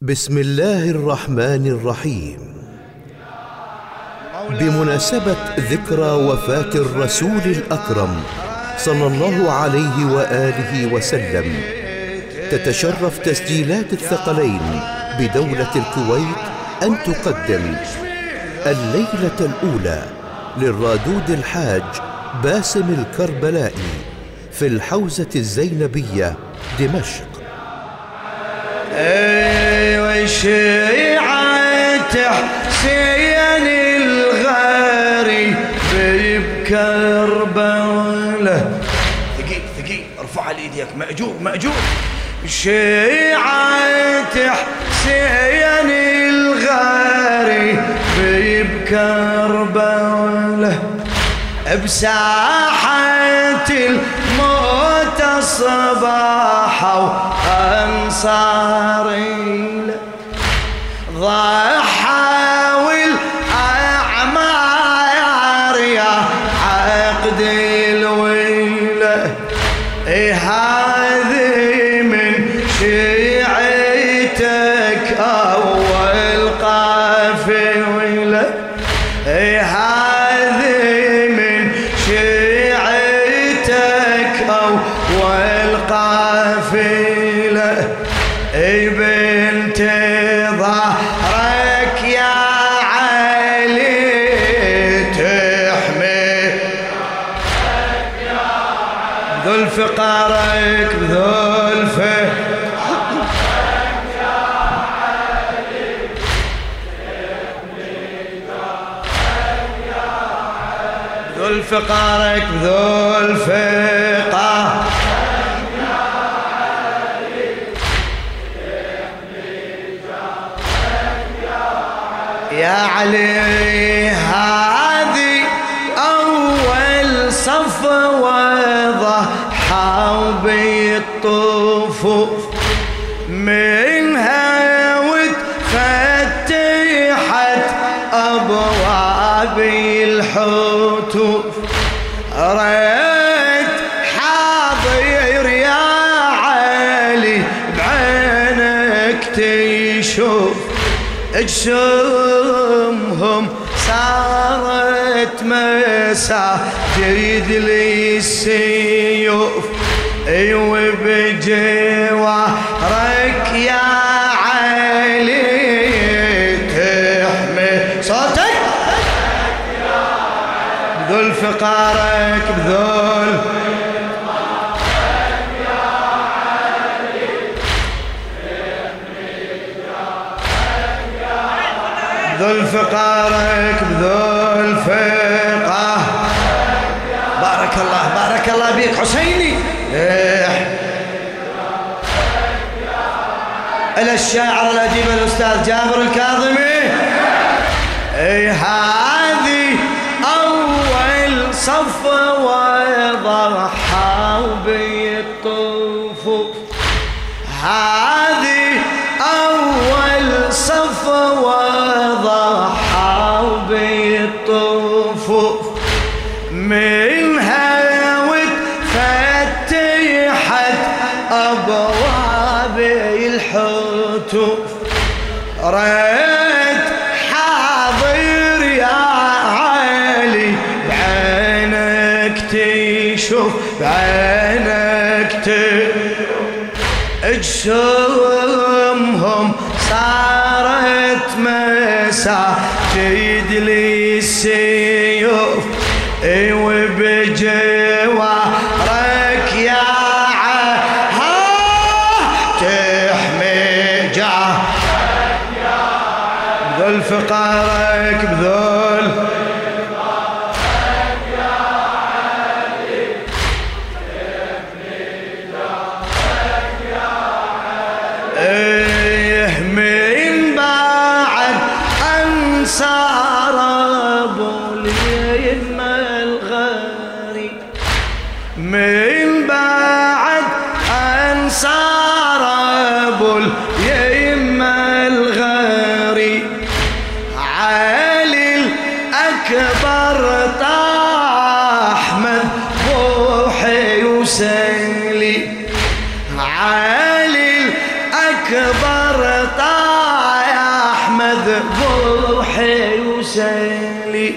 بسم الله الرحمن الرحيم. بمناسبة ذكرى وفاة الرسول الأكرم صلى الله عليه وآله وسلم، تتشرف تسجيلات الثقلين بدولة الكويت أن تقدم الليلة الأولى للرادود الحاج باسم الكربلائي في الحوزة الزينبية دمشق. وشيعة حسين الغاري بكربلاء. ثقيل ارفع ايديك. مأجور شيعة حسين الغاري بكربلاء، بساحة الموت صباحوا أنصاري، ضحى والأعمار يا عقد الويلة. هذه من شيعتك أول قافلة، هذه من شيعتك أول قافلة. بنت ظهرك يا علي تحمي ذل فقرك بذل ذل فقرك بذل فقه يا علي. هذه أول صفوة ضحوا بالطفوف، منها وتفتحت أبواب الحتوف. ريت حاضر يا علي بعينك تشوف، اجسامهم صارت مساجد للسيوف. وبجوارك يا علي تحمي صوتك بذل فقارك بذل ذل فقارك بذل فقه. بارك الله بيك حسيني. إلى الشاعر الأديب الأستاذ جابر الكاظمي. هذه أول صفوة ضحوا بالطفوف، هذه أول صفوة ضحوا بالطفوف، منها وتفتحت أبواب الحتوف. ريت حاضر يا علي بعينك تشوف، بعينك تشوف. اجسامهم صارت مساجد للسيوف. وبجوارك يا تحمي جاه بذل فقارك بذل من بعد أنصار أبو اليمة الغاري، من بعد أنصار أبو اليمة الغاري. علي الأكبر طاح مذبوحي وسلي، علي الأكبر طاح ذبوحي وسلي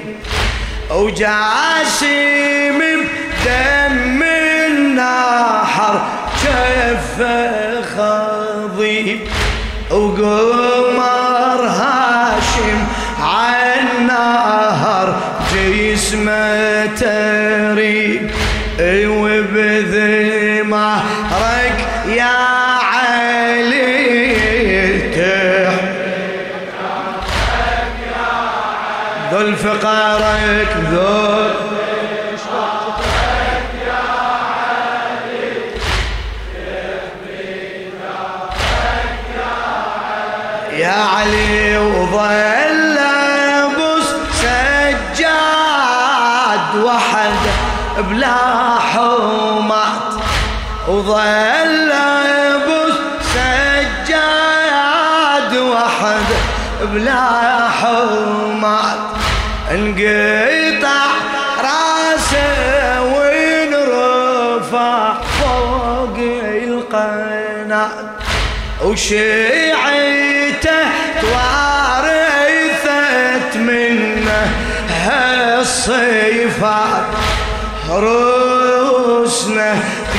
وجاسم بدم النحر جف خضيب وقمر هاشم عالنهر جسمه تريب وبذمرك يا علي ذل فقرك ذل يا علي وظل بس سجاد وحد بلا حمات وظل بس سجاد وحد بلا حمات انقطع راسه ونرفع فوق القناة وشيعته توارثت منه هالصفات روسنا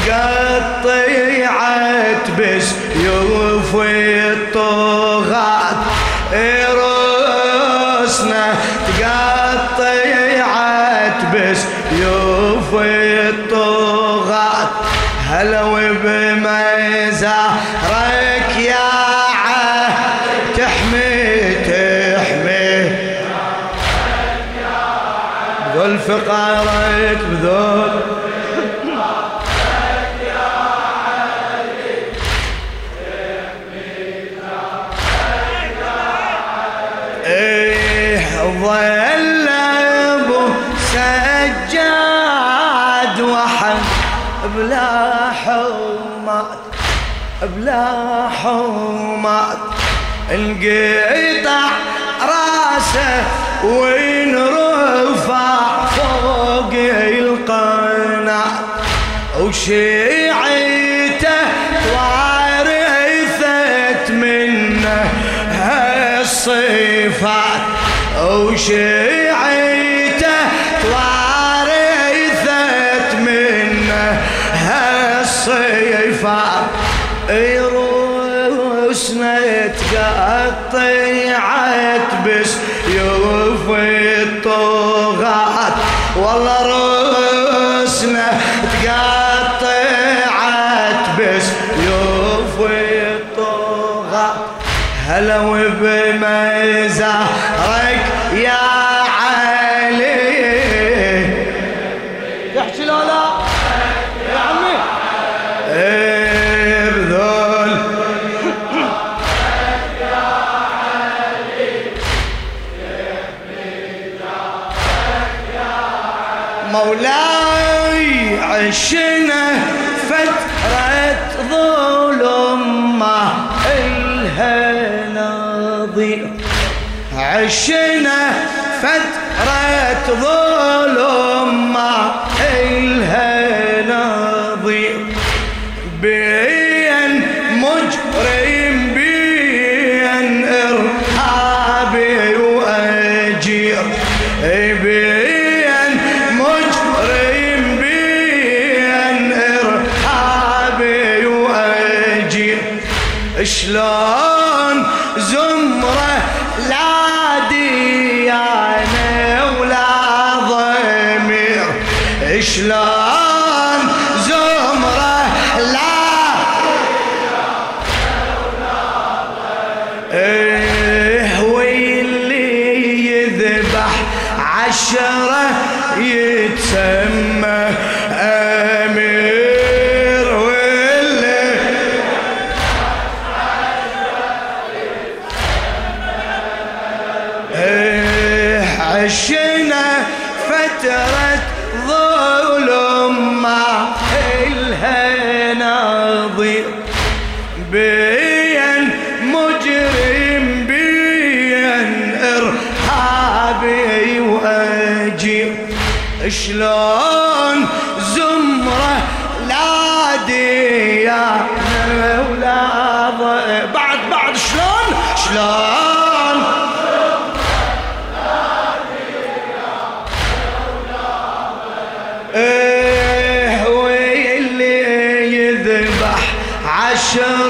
تقطعت بسيوف الطغاة روسنا تقطعت بسيوف الطغاة هلا وبمزارك يا تحمي بذل فقرك بذل ظل ابو سجاد وحد بلا حمات بلا حمات انقطع راسه ونرفع فوق القناة وشيعته توارثت منه هالصفات وشيعته توارثت منه هالصفات روسنا تقطعت بسيوف الطغاة والله روسنا تقطعت بسيوف الطغاة هلا وبمزارك يا علي تحكي لا لا يا عمي بذل مولاي عشنا فترة ظلم ما إلها نظير عشنا فترة ظلم ما إلها نظير بين مجرم بين إرهابي وأجير بين مجرم بين إرهابي وأجير شلون زمرة لا ديانة ولا ضمير شلون زمرة لا واللي يذبح 10 يتسمى أمير واللي عشنا فترة ظلم ما إلها نظير بين مجرم بين إرهابي وأجير شلون زمرة لا ديانة ولا بعد شلون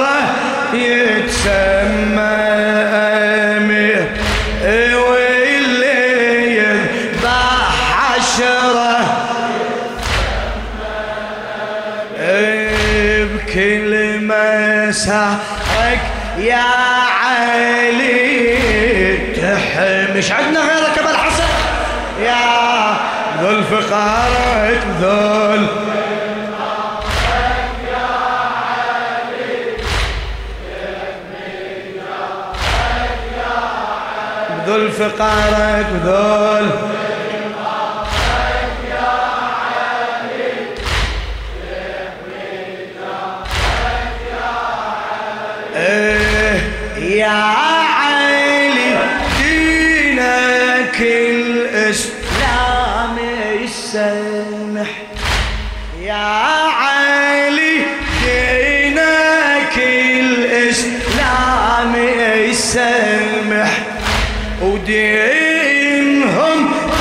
بحره يتسمى أمير، واللي يذبح عشرة بكل مسارك يا علي تحمش. عندنا غيرك ابا الحسن يا ذو الفقارك ذول ذو الفقارك ذول يا علي دينك الإسلام يسمح، يا علي دينك الإسلام يسمح، ودينهم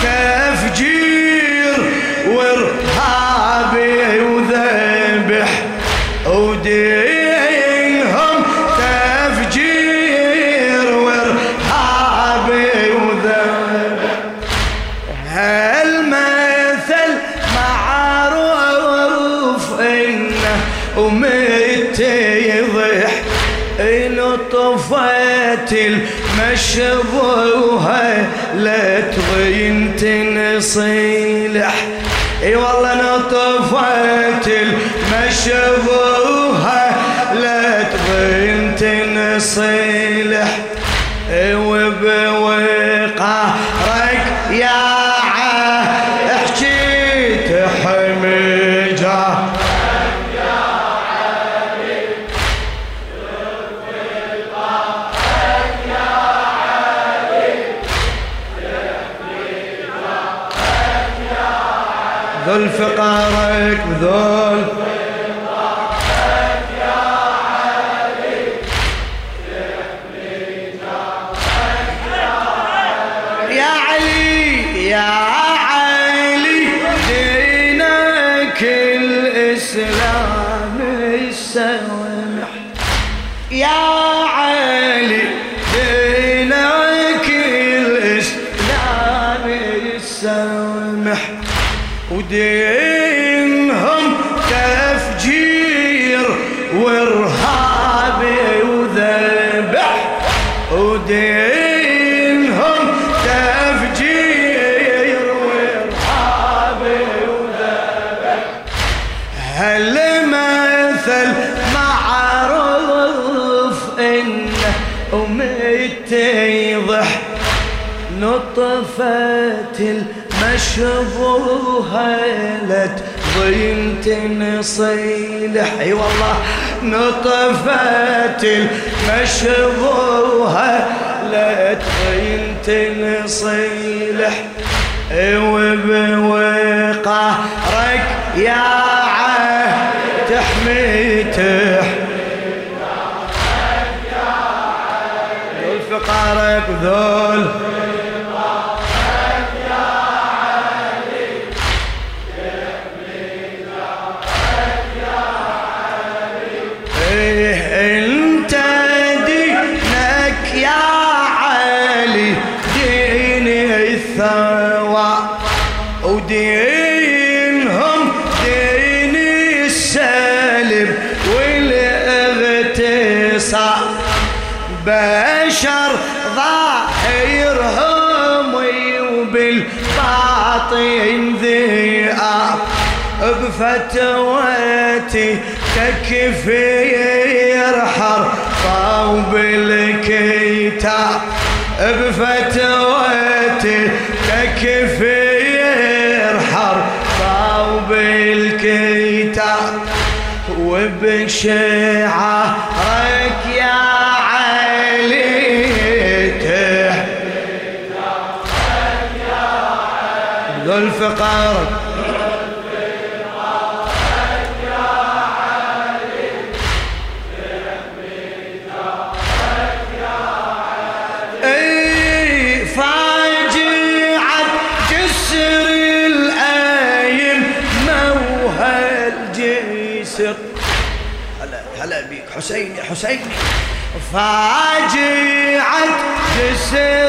تفجير وارهابي وذبح، ودينهم تفجير وارهابي وذبح. هالمثل معروف انه ومت يضح، نطفت المشبوهة لا تغين تنصلح، اي والله نطفت المشبوهة لا تغين تنصلح، وبوقارك يا حجيت حمجة ذو الفقارك ذول يا علي يا علي دينك الإسلام يسمح، يا علي دينك الإسلام يسمح، ودينهم تفجير وارهابي وذبح، ودينهم تفجير وارهابي وذبح. هالمثل معروف انه ومت يضح، نطفت المشبوهة لا تضين تنصلح، اي والله نطفت المشبوهة لا تضين تنصلح، وبوقارك يا تحمي الفقارك ذول انت دينك يا علي دين الثوى، ودينهم دين السلب والاغتصاب، بشر ظاهرهم وبالباطن ذئاب، بفتوتي تكفير حرفا وبالكتاب، بفتوتي تكفير حرفا وبالكتاب، وبشعارك يا علي ذو الفقارك هلا بيك حسيني حسيني. فاجعة جسر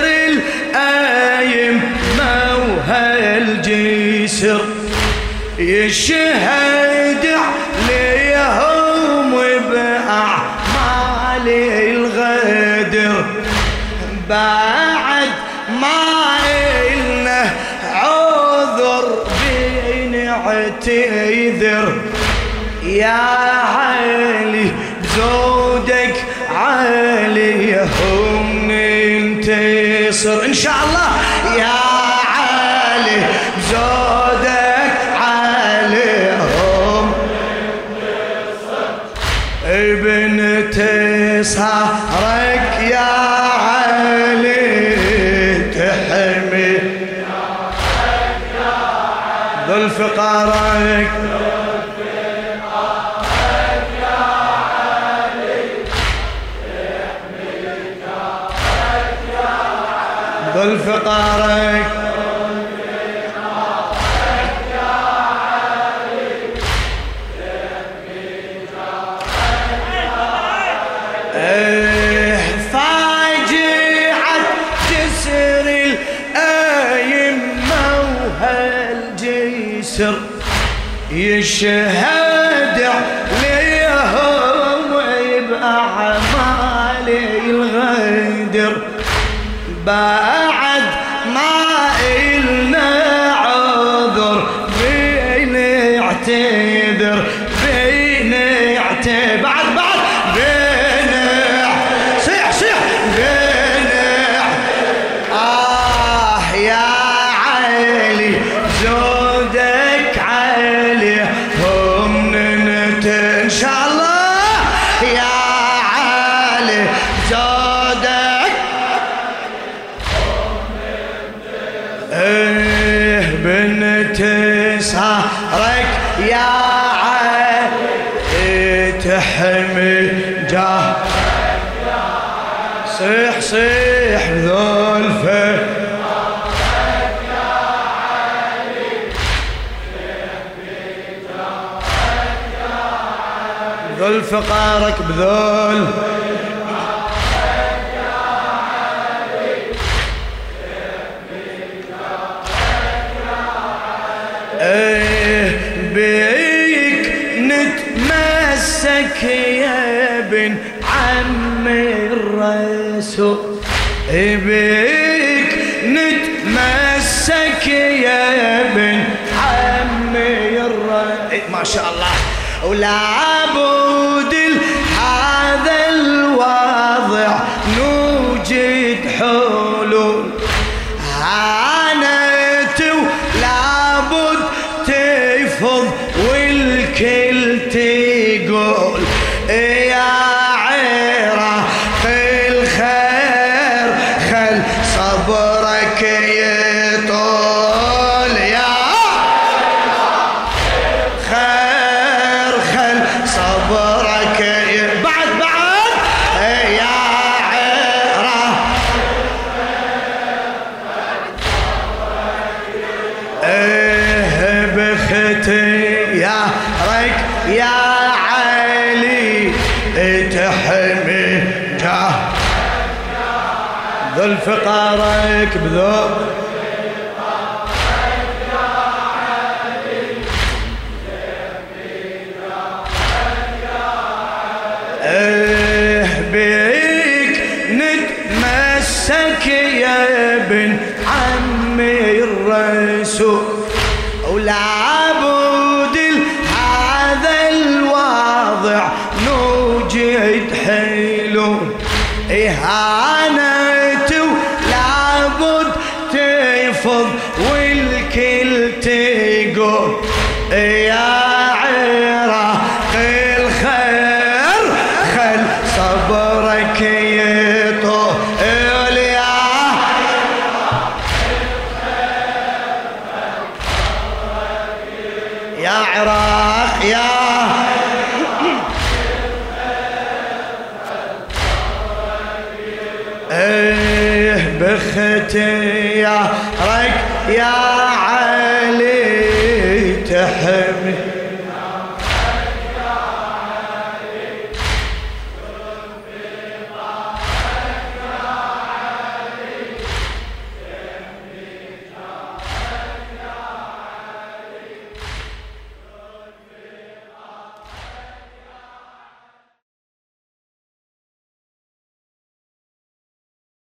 الأئمة وهالجسر يشهد عليهم بأعمال الغدر، بعد ما إلنا عذر بنعتذر يا علي بزودك عليهم ننتصر إن شاء الله. يا علي بزودك عليهم ننتصر، بنتصارك يا علي تحمي ذو الفقارك ذو الفقارك فاجعة جسر الأئمة وهالجسر يشهد عليهم بأعمال الغدر، بعد ما إلنا عذر بنعتذر بعد صيح يا علي زودك عليهم إن شاء الله. يا علي زودك بنتصارك يا علي تحمي جاه. صيح ذولفه ذول فقارك بذول بيك نتمسك يا ابن عم الرسول، بيك نتمسك يا ابن عم الرسول ما شاء الله. ولابد هذا الوضع نوجد حلول، هانت ولابد تفض والكل تقول يا عراق الخير خل صبرك يطول، يا خير خل صبرك بعد يا عراق بختي يا رك يا علي تحمي جاه ذو الفقارك بذو بيك نتمسك يا ابن عمي الرسول، ولابد هذا الوضع نوجد حلول، إهانة ولابد تفض والكل تقول يا عراق الخير خل صبرك يطول، يا عراق يا بختي يا رك يا